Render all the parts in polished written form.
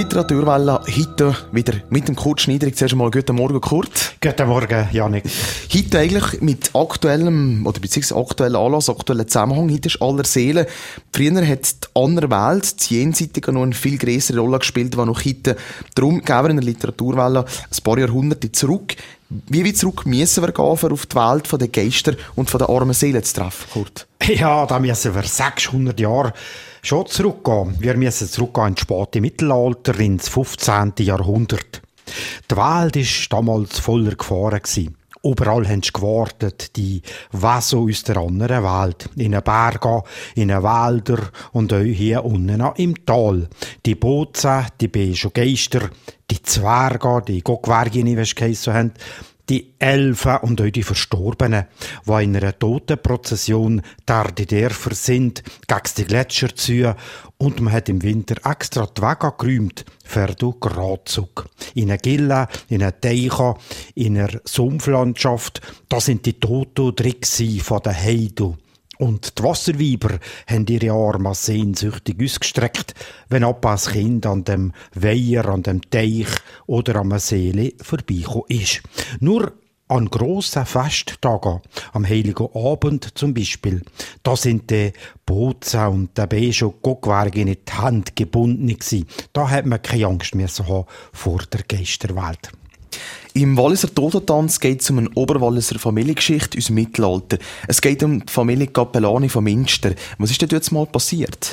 Literaturwelle heute wieder mit dem Kurt Schneider. Zuerst einmal guten Morgen, Kurt. Guten Morgen, Janik. Heute eigentlich mit aktuellem, oder beziehungsweise aktuellen Anlass, aktuellen Zusammenhang. Heute ist aller Seelen. Früher hat die andere Welt, die Jenseitige, noch eine viel größere Rolle gespielt, die noch heute. Darum gehen wir in der Literaturwelle ein paar Jahrhunderte zurück. Wie weit zurück müssen wir gehen, um auf die Welt der Geister und der armen Seelen zu treffen, Kurt? Ja, da müssen wir 600 Jahre schon zurückgehen. Wir müssen zurückgehen ins späte Mittelalter, ins 15. Jahrhundert. Die Welt war damals voller Gefahren. Überall haben sie gewartet, die Wesen aus der anderen Welt. In den Bergen, in den Wäldern und auch hier unten im Tal. Die Bozen, die bösen Geister, die Zwerge, die Gogwergine, wie sie geheissen haben, die Elfen und auch die Verstorbenen, die in einer Totenprozession durch die Dörfer sind, gegen die Gletscher ziehen, und man hat im Winter extra die Wege geräumt für den Gradzug. In einer Gille, in einer Teiche, in einer Sumpflandschaft, da sind die Toten drin von den Heiden. Und die Wasserweiber haben ihre Arme sehnsüchtig ausgestreckt, wenn ab ein Kind an dem Weiher, an dem Teich oder am Seele vorbeigekommen ist. Nur an grossen Festtagen, am Heiligen Abend zum Beispiel, da sind die Bozen und die beigen Gogwerge in die Hand gebunden gewesen. Da hat man keine Angst mehr zu haben vor der Geisterwelt. Im Walliser Totentanz geht es um eine Oberwalliser Familiengeschichte aus dem Mittelalter. Es geht um die Familie Capellani von Münster. Was ist denn jetzt mal passiert?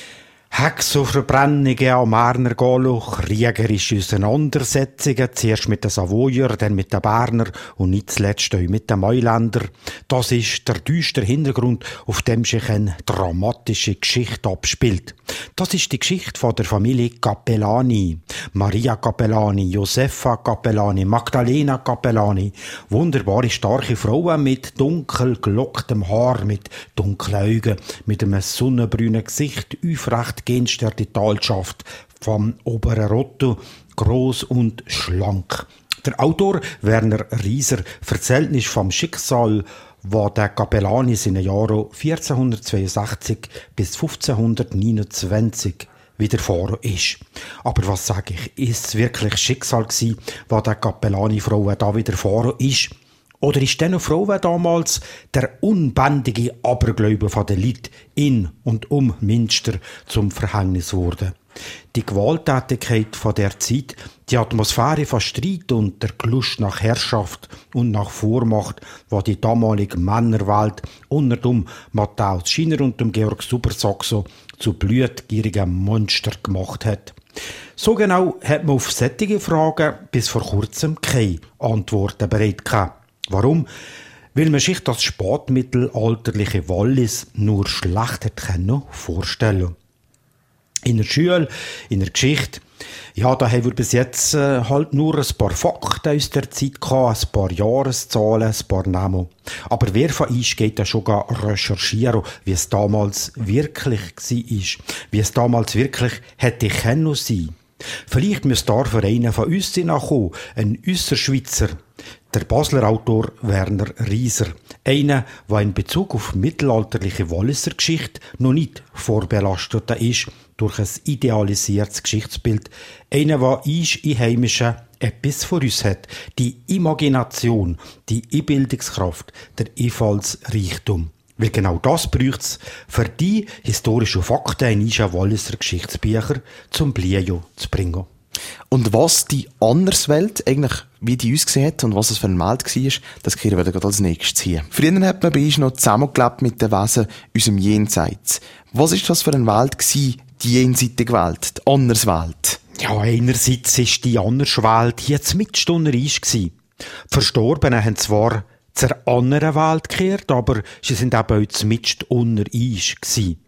Hexenverbrennungen am Marner Galo, kriegerische Auseinandersetzungen, zuerst mit den Savoyer, dann mit den Berner und nicht zuletzt auch mit den Mailänder. Das ist der düstere Hintergrund, auf dem sich eine dramatische Geschichte abspielt. Das ist die Geschichte von der Familie Capellani. Maria Capellani, Josefa Capellani, Magdalena Capellani. Wunderbare, starke Frauen mit dunkel gelocktem Haar, mit dunklen Augen, mit einem sonnenbrünen Gesicht, aufrecht gehend durch die Talschaft vom oberen Rotto, gross und schlank. Der Autor Werner Rieser erzählt nicht vom Schicksal, wo der Capellanis in den Jahren 1462 bis 1529 widerfahren ist. Aber was sage ich, ist es wirklich Schicksal gewesen, was der Capellani-Frau da widerfahren ist? Oder ist diesen Frauen damals der unbändige Aberglaube von den Leuten in und um Münster zum Verhängnis wurde? Die Gewalttätigkeit von der Zeit, die Atmosphäre von Streit und der Lust nach Herrschaft und nach Vormacht, die die damalige Männerwelt unter Matthäus Schiner und Georg Supersaxo zu blutgierigen Monster gemacht hat. So genau hat man auf solche Fragen bis vor kurzem keine Antworten bereit gehabt. Warum? Weil man sich das spätmittelalterliche Wallis nur schlecht hätte vorstellen. In der Schule, in der Geschichte, ja, da haben wir bis jetzt halt nur ein paar Fakten aus der Zeit gehabt, ein paar Jahreszahlen, ein paar Namen. Aber wer von uns geht da schon recherchieren, wie es damals wirklich war, wie es damals wirklich hätte können sein. Vielleicht müsste da für einen von uns nachkommen, ein Össerschweizer, der Basler Autor Werner Rieser. Einer, der in Bezug auf mittelalterliche Walliser Geschichte noch nicht vorbelastet ist durch ein idealisiertes Geschichtsbild. Einer, der Einheimischen etwas vor uns hat. Die Imagination, die Einbildungskraft, der Einfallsreichtum. Weil genau das braucht es für die historischen Fakten in unseren Walliser Geschichtsbücher zum Blien zu bringen. Und was die Anderswelt eigentlich, wie die ausgesehen hat und was es für eine Welt war, das kriegen wir gerade als nächstes hier. Früher hat man bei uns noch zusammengelebt mit den Wesen aus dem Jenseits. Was ist das für eine Welt gewesen, die jenseitige Welt, die Anderswelt? Ja, einerseits war die Anderswelt hier mitten unter uns. Die Verstorbenen haben zwar zur anderen Welt gekehrt, aber sie sind eben auch mitten unter uns gewesen.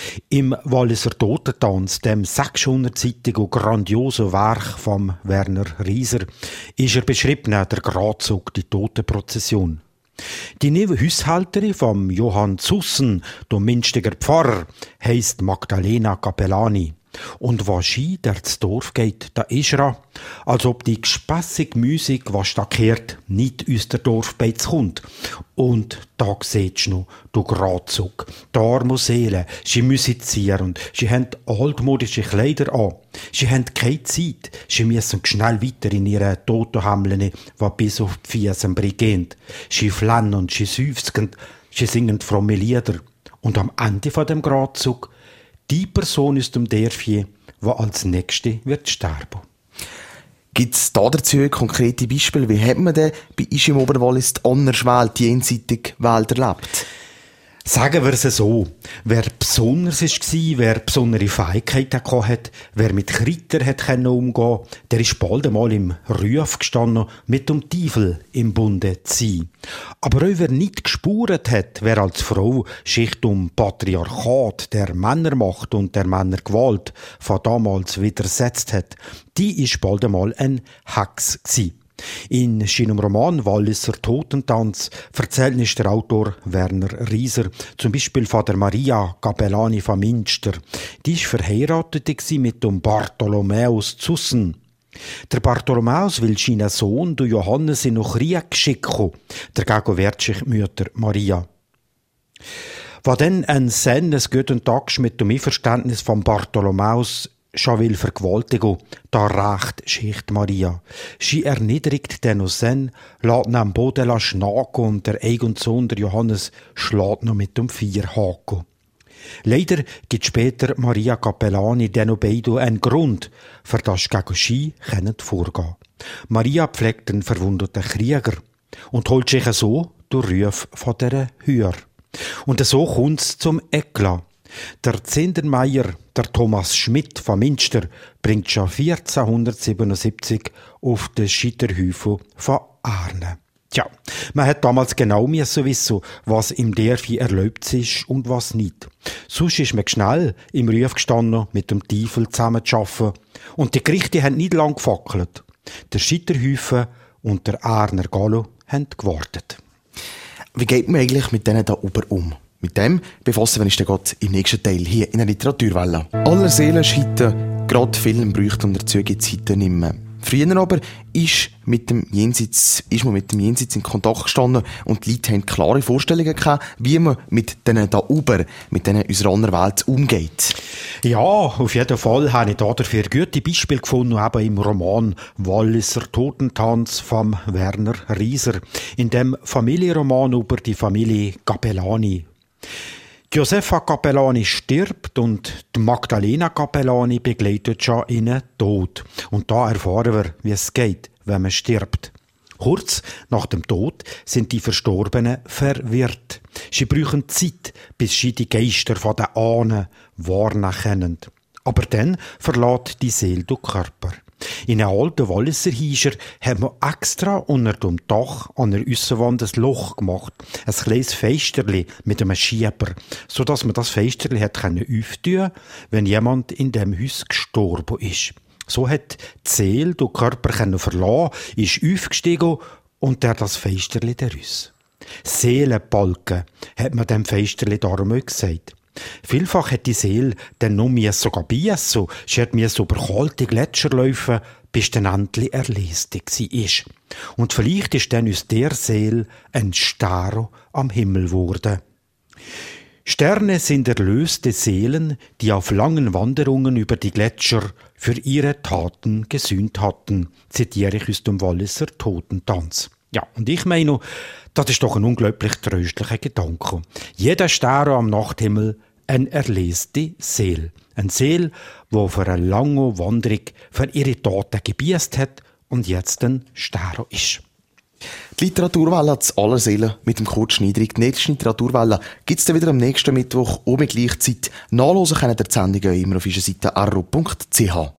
Im Walliser Totentanz, dem 600-seitigen und grandiosen Werk von Werner Rieser, ist beschrieben, der Gradzug, die Totenprozession. Die neue Haushälterin von Johann Zussen, der Münstiger Pfarrer, heisst Magdalena Capellani. Und was Ski durchs Dorf geht, da ist er, als ob die gespässige Musik, was da kehrt, nicht aus der Dorfbeiz kommt. Und da seht's noch, du Grazug, die arme Seele, sie musizieren und sie haben altmodische Kleider an. Sie haben keine Zeit, sie müssen schnell weiter in ihre Totenhammeln, die bis auf die Fiesen gehen. Sie flennen und sie seufzen, sie singen fromme Lieder. Und am Ende von dem Grazug die Person aus dem Dörfchen, die als Nächste wird sterben. Gibt es dazu konkrete Beispiele? Wie hat man denn bei uns im Oberwallis die andere Welt, die jenseitige Welt erlebt? Sagen wir es so. Wer besonders war, wer besondere Fähigkeiten hatte, wer mit Kritter umgehen konnte, der ist bald einmal im Ruf gestanden, mit dem Teufel im Bunde zu sein. Aber auch wer nicht gespürt hat, wer als Frau sich um Patriarchat der Männermacht und der Männergewalt von damals widersetzt hat, die ist bald einmal ein Hex gsi. In seinem Roman «Walliser Totentanz» erzählt uns der Autor Werner Rieser zum Beispiel von der Maria Capellani von Münster. Die war verheiratet mit dem Bartholomäus Zussen. Der Bartholomäus will seinen Sohn, den Johannes, in den Krieg schicken. Dagegen wehrt sich die Mutter Maria. Wenn dann ein Sen es guten Tag mit dem Einverständnis von Bartholomäus schon will vergewaltigen, da rächt sich Maria. Sie erniedrigt den Sen, lässt ihn am Boden schnaken und der eigene Sohn, der Johannes, schlägt noch mit dem Vierhaken. Leider gibt später Maria Capellani den beiden einen Grund, für das gegen sie vorgehen. Maria pflegt den verwundeten Krieger und holt sich so durch Ruf von dieser Hör. Und so kommt's zum Eklat. Der Zindermeier, der Thomas Schmidt von Münster, bringt schon 1477 auf den Scheiterhaufen von Arne. Tja, man hat damals genau wissen, was im Dörfli erlaubt ist und was nicht. Sonst ist man schnell im Ruf gestanden, mit dem Teufel zusammen zu arbeiten. Und die Gerichte haben nicht lang gefackelt. Der Scheiterhaufen und der Arner Gallo haben gewartet. Wie geht man eigentlich mit denen da oben um? Mit dem befassen wir uns dann gerade im nächsten Teil hier in der Literaturwelle. Aller Seelen scheiten, gerade Film bräuchte und dazu gibt es heute nicht mehr. Früher aber ist man mit dem Jenseits in Kontakt gestanden und die Leute haben klare Vorstellungen gehabt, wie man mit denen da oben, mit denen unserer anderen Welt umgeht. Ja, auf jeden Fall habe ich dafür gute Beispiele gefunden, eben im Roman «Walliser Totentanz» von Werner Rieser, in dem Familienroman über die Familie Capellani. Josefa Capellani stirbt und die Magdalena Capellani begleitet schon in den Tod. Und da erfahren wir, wie es geht, wenn man stirbt. Kurz nach dem Tod sind die Verstorbenen verwirrt. Sie brauchen Zeit, bis sie die Geister von den Ahnen wahrnehmen können. Aber dann verlässt die Seele den Körper. In einem alten Walliser Hiescher haben wir extra unter dem Dach an der Aussenwand ein Loch gemacht. Ein kleines Fensterli mit einem Schieber, sodass man das Fensterli öffnen, wenn jemand in dem Haus gestorben ist. So hat die Seele den Körper verlassen, ist aufgestiegen und das Fensterli daraus. Seelenbalken hat man dem Fensterli darum auch gesagt. Vielfach hat die Seele dann nur sogar beißen, sie hat über kalte Gletscher laufen, bis dann endlich erlöst war. Und vielleicht ist dann aus der Seele ein Stern am Himmel geworden. Sterne sind erlöste Seelen, die auf langen Wanderungen über die Gletscher für ihre Taten gesühnt hatten, zitiere ich aus dem Walliser Totentanz. Ja, und ich meine, das ist doch ein unglaublich tröstlicher Gedanke. Jeder Stern am Nachthimmel eine erlöste Seele. Eine Seele, die für eine lange Wanderung für ihre Taten gebüßt hat und jetzt ein Stern ist. Die Literaturwelle hat aller Seelen mit dem Kurt Schniedrig. Die nächste Literaturwelle gibt es dann wieder am nächsten Mittwoch um die gleiche Zeit. Nachhören können der Sendung immer auf unserer Seite arro.ch.